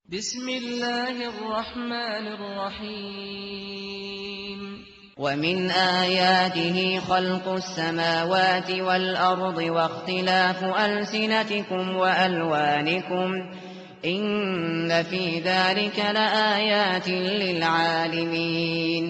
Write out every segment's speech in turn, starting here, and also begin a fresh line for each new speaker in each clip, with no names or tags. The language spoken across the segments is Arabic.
بسم الله الرحمن الرحيم
ومن آياته خلق السماوات والأرض واختلاف ألسنتكم وألوانكم إن في ذلك لآيات للعالمين.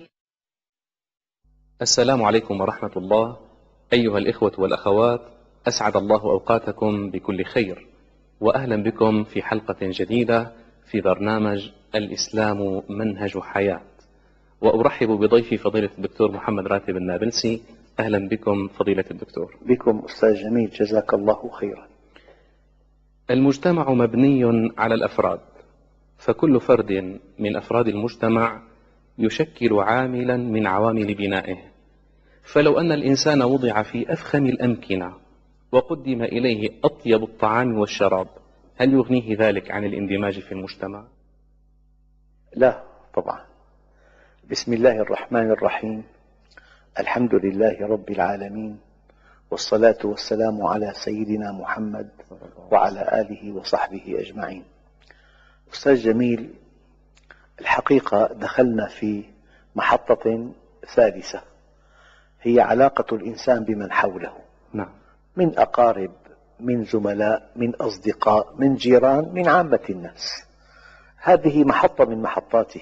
السلام عليكم ورحمة الله أيها الإخوة والأخوات، أسعد الله أوقاتكم بكل خير، وأهلا بكم في حلقة جديدة في برنامج الإسلام منهج حياة. وأرحب بضيفي فضيلة الدكتور محمد راتب النابلسي. أهلا بكم فضيلة الدكتور.
بكم أستاذ جميل، جزاك الله خيرا.
المجتمع مبني على الأفراد، فكل فرد من أفراد المجتمع يشكل عاملا من عوامل بنائه. فلو أن الإنسان وضع في أفخم الأمكنة وقدم إليه أطيب الطعام والشراب، هل يغنيه ذلك عن الاندماج في المجتمع؟
لا طبعا. بسم الله الرحمن الرحيم، الحمد لله رب العالمين، والصلاة والسلام على سيدنا محمد وعلى آله وصحبه أجمعين. أستاذ جميل، الحقيقة دخلنا في محطة ثالثة، هي علاقة الإنسان بمن حوله.
نعم.
من أقارب، من زملاء، من أصدقاء، من جيران، من عامة الناس. هذه محطة من محطاته،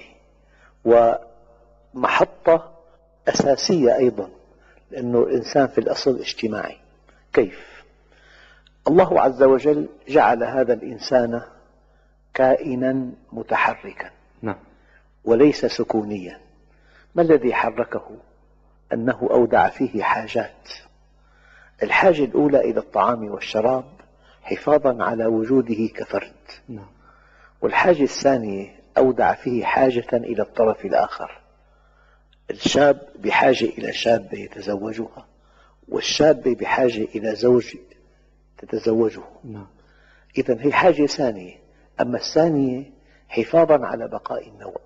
ومحطة أساسية أيضا، لأن الإنسان في الأصل اجتماعي. كيف؟ الله عز وجل جعل هذا الإنسان كائنا متحركا،
نعم،
وليس سكونيا. ما الذي حركه؟ أنه أودع فيه حاجات. الحاجة الأولى إلى الطعام والشراب حفاظا على وجوده كفرد،
نعم.
والحاجة الثانية أودع فيه حاجة إلى الطرف الآخر. الشاب بحاجة إلى شابة يتزوجها، والشابة بحاجة إلى زوج تتزوجه.
نعم.
إذن هي حاجة ثانية. أما الثانية حفاظا على بقاء النوع.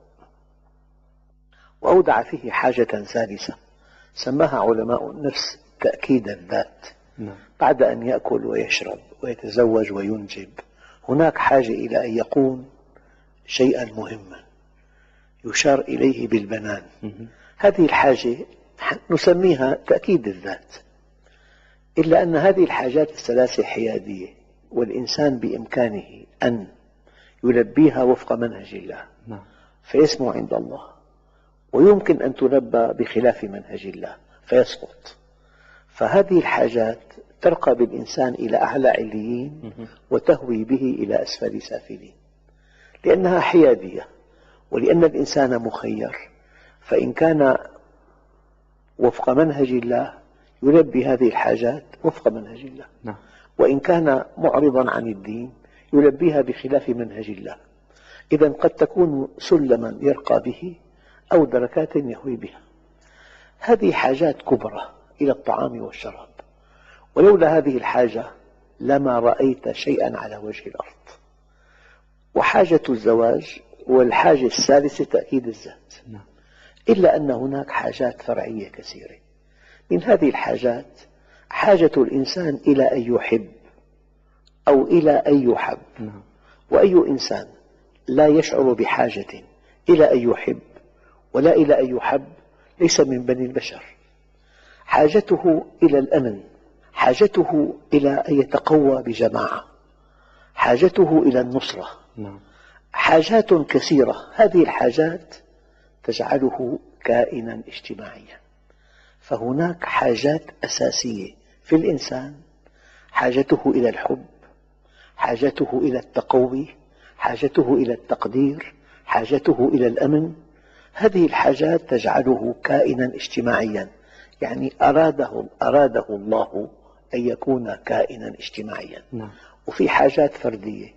وأودع فيه حاجة ثالثة سماها علماء النفس تأكيد الذات.
نعم.
بعد أن يأكل ويشرب ويتزوج وينجب، هناك حاجة إلى أن يكون شيئا مهما يشار إليه بالبنان. هذه الحاجة نسميها تأكيد الذات. إلا أن هذه الحاجات الثلاثة حيادية، والإنسان بإمكانه أن يلبيها وفق منهج الله،
نعم.
فيسمو عند الله، ويمكن أن تلبى بخلاف منهج الله فيسقط. فهذه الحاجات ترقى بالإنسان إلى أعلى عليين وتهوي به إلى أسفل سافلين، لأنها حيادية، ولأن الإنسان مخير. فإن كان وفق منهج الله يلبي هذه الحاجات وفق منهج الله،
نعم.
وإن كان معرضا عن الدين يلبيها بخلاف منهج الله. إذن قد تكون سلما يرقى به أو دركات يهوي بها. هذه حاجات كبرى إلى الطعام والشراب، ولولا هذه الحاجة لما رأيت شيئا على وجه الأرض. وحاجة الزواج والحاجة الثالثة تأكيد الذات.
نعم.
إلا أن هناك حاجات فرعية كثيرة. من هذه الحاجات حاجة الإنسان إلى أن يحب أو إلى أن يحب.
نعم.
وأي إنسان لا يشعر بحاجة إلى أن يحب ولا إلى أن يحب ليس من بني البشر. حاجته إلى الأمن، حاجته إلى أن يتقوى بجماعة، حاجته إلى النصرة.
نعم.
حاجات كثيرة. هذه الحاجات تجعله كائنا اجتماعيا. فهناك حاجات أساسية في الإنسان: حاجته إلى الحب، حاجته إلى التقوي، حاجته إلى التقدير، حاجته إلى الأمن. هذه الحاجات تجعله كائنا اجتماعيا، يعني أراده الله أن يكون كائنا اجتماعيا.
نعم.
وفي حاجات فردية: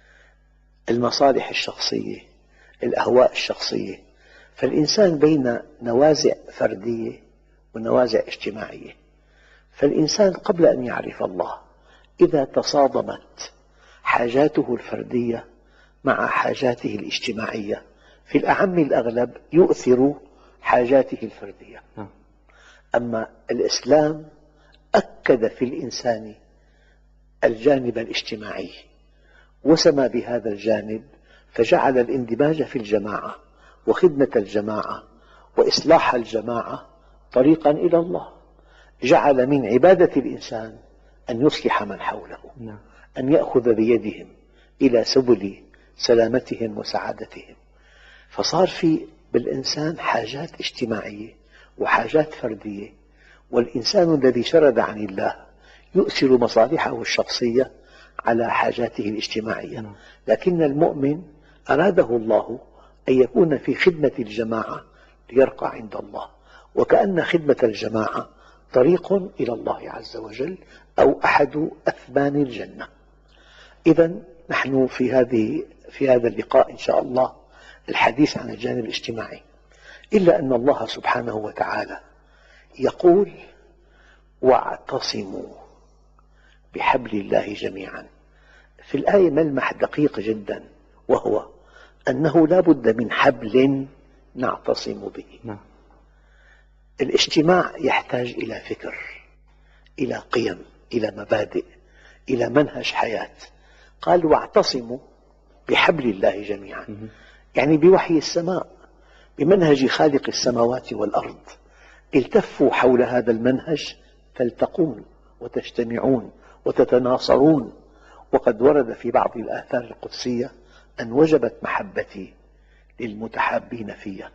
المصالح الشخصية، الأهواء الشخصية. فالإنسان بين نوازع فردية ونوازع اجتماعية. فالإنسان قبل أن يعرف الله، إذا تصادمت حاجاته الفردية مع حاجاته الاجتماعية، في الأعم الأغلب يؤثر حاجاته الفردية. أما الإسلام أكد في الإنسان الجانب الاجتماعي، وسمى بهذا الجانب فجعل الاندماج في الجماعة وخدمة الجماعة وإصلاح الجماعة طريقا إلى الله. جعل من عبادة الإنسان أن يصلح من حوله، أن يأخذ بيدهم إلى سبل سلامتهم وسعادتهم. فصار في بالإنسان حاجات اجتماعية وحاجات فردية، والإنسان الذي شرد عن الله يؤثر مصالحه الشخصية على حاجاته الاجتماعية. لكن المؤمن أراده الله أن يكون في خدمة الجماعة ليرقى عند الله، وكأن خدمة الجماعة طريق إلى الله عز وجل أو أحد أثمان الجنة. إذا نحن في هذا اللقاء إن شاء الله الحديث عن الجانب الاجتماعي، إلا أن الله سبحانه وتعالى يقول: واعتصموا بحبل الله جميعا. في الآية ملمح دقيق جدا، وهو أنه لا بد من حبل نعتصم به. الاجتماع يحتاج إلى فكر، إلى قيم، إلى مبادئ، إلى منهج حياة. قال: واعتصموا بحبل الله جميعا، يعني بوحي السماء، بمنهج خالق السماوات والأرض. التفوا حول هذا المنهج تلتقون وتجتمعون وتتناصرون. وقد ورد في بعض الآثار القدسية أن وجبت محبتي للمتحابين فيها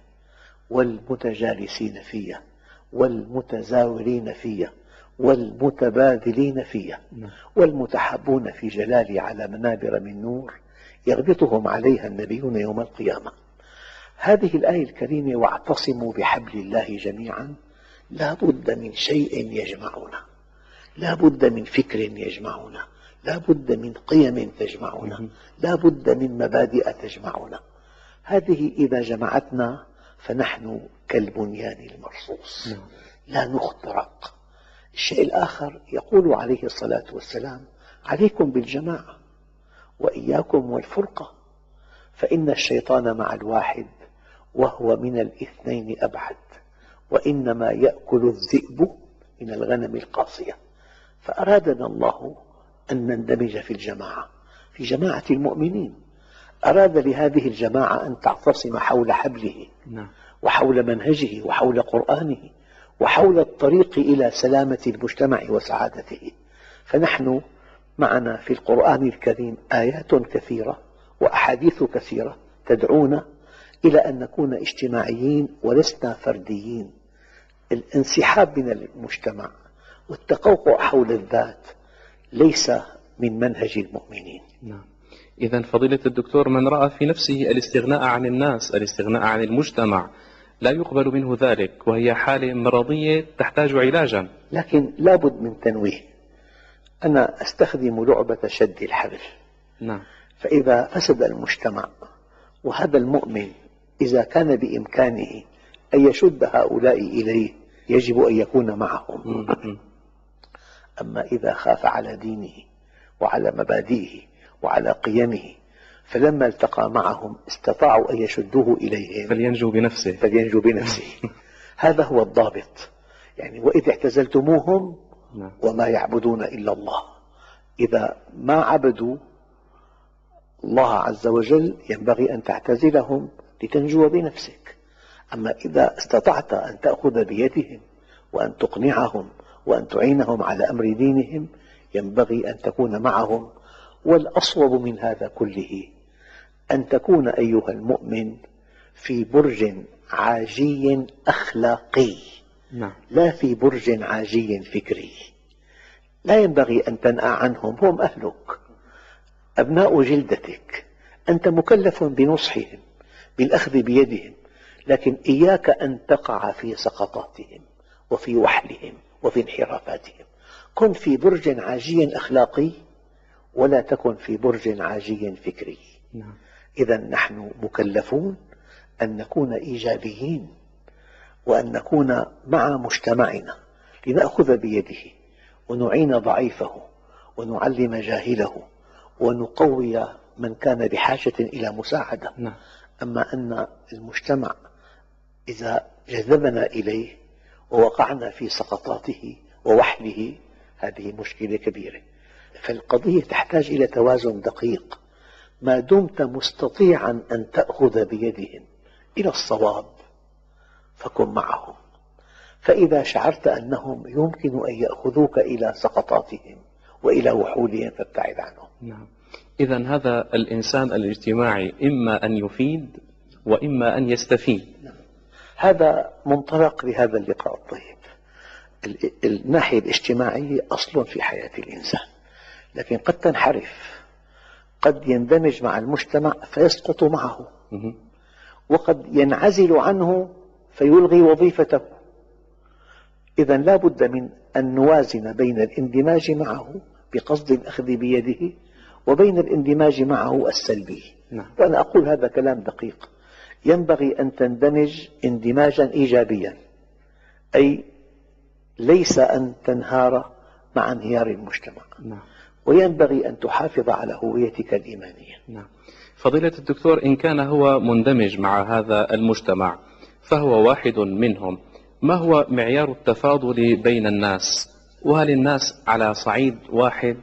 والمتجالسين فيها والمتزاورين فيها والمتبادلين فيها والمتحابون في جلالي على منابر من نور يغبطهم عليها النبيون يوم القيامة. هذه الآية الكريمة: واعتصموا بحبل الله جميعا، لا بد من شيء يجمعنا، لا بد من فكر يجمعنا، لا بد من قيم تجمعنا، لا بد من مبادئ تجمعنا. هذه إذا جمعتنا فنحن كالبنيان المرصوص، لا نخترق. الشيء الآخر، يقول عليه الصلاة والسلام: عليكم بالجماعة وإياكم والفرقة، فإن الشيطان مع الواحد وهو من الاثنين أبعد، وإنما يأكل الذئب من الغنم القاصية. فأرادنا الله أن نندمج في الجماعة، في جماعة المؤمنين. أراد لهذه الجماعة أن تعتصم حول حبله وحول منهجه وحول قرآنه وحول الطريق إلى سلامة المجتمع وسعادته. فنحن معنا في القرآن الكريم آيات كثيرة وأحاديث كثيرة تدعونا إلى أن نكون اجتماعيين ولسنا فرديين. الانسحاب من المجتمع والتقوقع حول الذات ليس من منهج المؤمنين.
إذن فضيلة الدكتور، من رأى في نفسه الاستغناء عن الناس، الاستغناء عن المجتمع، لا يقبل منه ذلك، وهي حالة مرضية تحتاج علاجا.
لكن لا بد من تنويه. أنا أستخدم لعبة شد الحبل. فإذا فسد المجتمع، وهذا المؤمن إذا كان بإمكانه أن يشد هؤلاء إليه يجب أن يكون معهم. أما إذا خاف على دينه وعلى مبادئه وعلى قيمه، فلما التقى معهم استطاعوا أن يشدوه إليهم
فلينجو بنفسه.
هذا هو الضابط. يعني: وإذ اعتزلتموهم وما يعبدون إلا الله. إذا ما عبدوا الله عز وجل ينبغي أن تعتزلهم لتنجو بنفسك. أما إذا استطعت أن تأخذ بيدهم وأن تقنعهم وأن تعينهم على أمر دينهم ينبغي أن تكون معهم. والأصوب من هذا كله أن تكون أيها المؤمن في برج عاجي أخلاقي، لا في برج عاجي فكري. لا ينبغي أن تنأى عنهم، هم أهلك، أبناء جلدتك، أنت مكلف بنصحهم، بالأخذ بيدهم، لكن إياك أن تقع في سقطاتهم وفي وحلهم وفي انحرافاتهم. كن في برج عاجي أخلاقي ولا تكن في برج عاجي فكري. إذا نحن مكلفون أن نكون إيجابيين وأن نكون مع مجتمعنا لنأخذ بيده ونعين ضعيفه ونعلم جاهله ونقوي من كان بحاجة إلى مساعدة. أما أن المجتمع إذا جذبنا إليه ووقعنا في سقطاته ووحله هذه مشكلة كبيرة. فالقضية تحتاج إلى توازن دقيق ما دمت مستطيعا أن تأخذ بيدهم إلى الصواب فكن معهم، فإذا شعرت أنهم يمكن أن يأخذوك إلى سقطاتهم وإلى وحولهم فابتعد عنهم.
نعم. إذن هذا الإنسان الاجتماعي إما أن يفيد وإما أن يستفيد.
هذا منطلق لهذا اللقاء الطيب. الناحية الاجتماعية أصل في حياة الإنسان، لكن قد تنحرف، قد يندمج مع المجتمع فيسقط معه، وقد ينعزل عنه فيلغي وظيفته. إذن لا بد من أن نوازن بين الاندماج معه بقصد الأخذ بيده وبين الاندماج معه السلبي. وأنا أقول هذا كلام دقيق. ينبغي أن تندمج اندماجا إيجابيا، أي ليس أن تنهار مع انهيار المجتمع. وينبغي أن تحافظ على هويتك الإيمانية.
فضيلة الدكتور، إن كان هو مندمج مع هذا المجتمع فهو واحد منهم، ما هو معيار التفاضل بين الناس؟ وهل الناس على صعيد واحد؟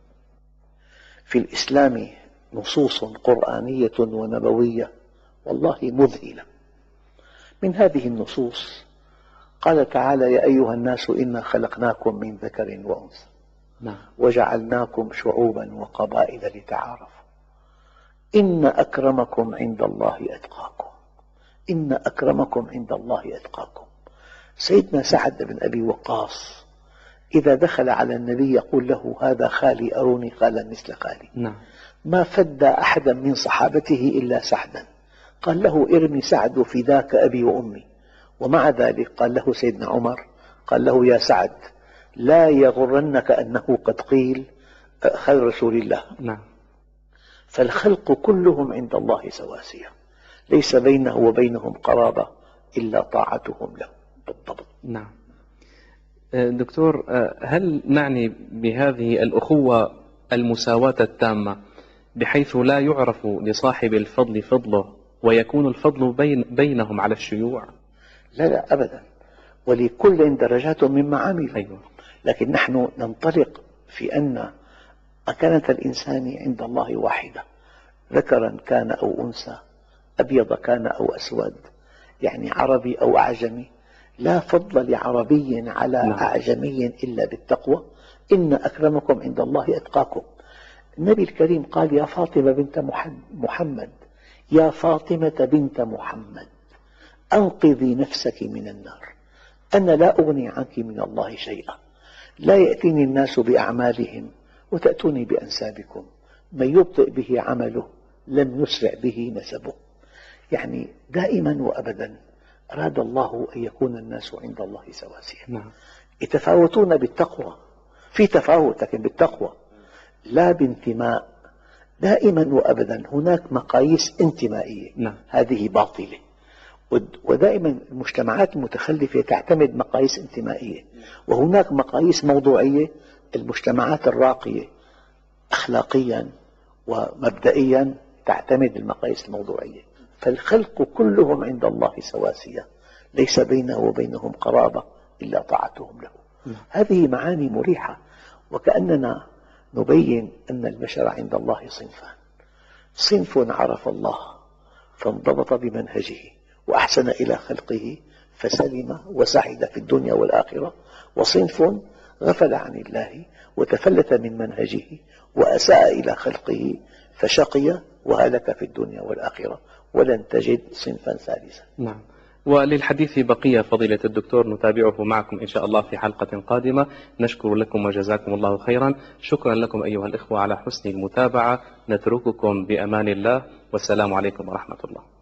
في الإسلام نصوص قرآنية ونبوية والله مذهلة. من هذه النصوص قال تعالى: يا أيها الناس إنا خلقناكم من ذكر وأنثى وجعلناكم شعوبا وقبائل لتعارفوا إن أكرمكم عند الله أتقاكم. إن أكرمكم عند الله أتقاكم. سيدنا سعد بن أبي وقاص إذا دخل على النبي يقول له: هذا خالي أروني خالا مثل خالي. ما فدى أحدا من صحابته إلا سعدا. قال له: ارمي سعد فداك أبي وأمي. ومع ذلك قال له سيدنا عمر، قال له: يا سعد لا يغرنك أنه قد قيل خير رسول الله. فالخلق كلهم عند الله سواسية، ليس بينه وبينهم قرابة إلا طاعتهم له بالضبط.
دكتور، هل نعني بهذه الأخوة المساواة التامة بحيث لا يعرف لصاحب الفضل فضله ويكون الفضل بينهم على الشيوع؟
لا أبدا، ولكل درجات مما عملوا. لكن نحن ننطلق في أن مكانة الإنسان عند الله واحدة، ذكرا كان أو أنثى، أبيض كان أو أسود، يعني عربي أو أعجمي. لا فضل لعربي على أعجمي إلا بالتقوى. إن أكرمكم عند الله أتقاكم. النبي الكريم قال: يا فاطمة بنت محمد، يا فاطمة بنت محمد، أنقذي نفسك من النار، أنا لا أغني عنك من الله شيئا، لا يأتيني الناس بأعمالهم وتأتوني بأنسابكم، من يبطئ به عمله لم يسرع به نسبه. يعني دائما وأبدا أراد الله أن يكون الناس عند الله سواسية. يتفاوتون بالتقوى، في تفاوت لكن بالتقوى لا بانتماء. دائما وأبدا هناك مقاييس انتمائية، هذه باطلة. ودائما المجتمعات المتخلفة تعتمد مقاييس انتمائية، وهناك مقاييس موضوعية. المجتمعات الراقية أخلاقيا ومبدئيا تعتمد المقاييس الموضوعية. فالخلق كلهم عند الله سواسية، ليس بينه وبينهم قرابة إلا طاعتهم له. هذه معاني مريحة، وكأننا نبين أن البشر عند الله صنفان: صنف عرف الله فانضبط بمنهجه وأحسن إلى خلقه فسلم وسعد في الدنيا والآخرة، وصنف غفل عن الله وتفلت من منهجه وأساء إلى خلقه فشقي وهلك في الدنيا والآخرة، ولن تجد صنفا ثالثا.
وللحديث بقية فضيلة الدكتور، نتابعه معكم إن شاء الله في حلقة قادمة. نشكر لكم وجزاكم الله خيرا. شكرا لكم أيها الإخوة على حسن المتابعة. نترككم بأمان الله، والسلام عليكم ورحمة الله.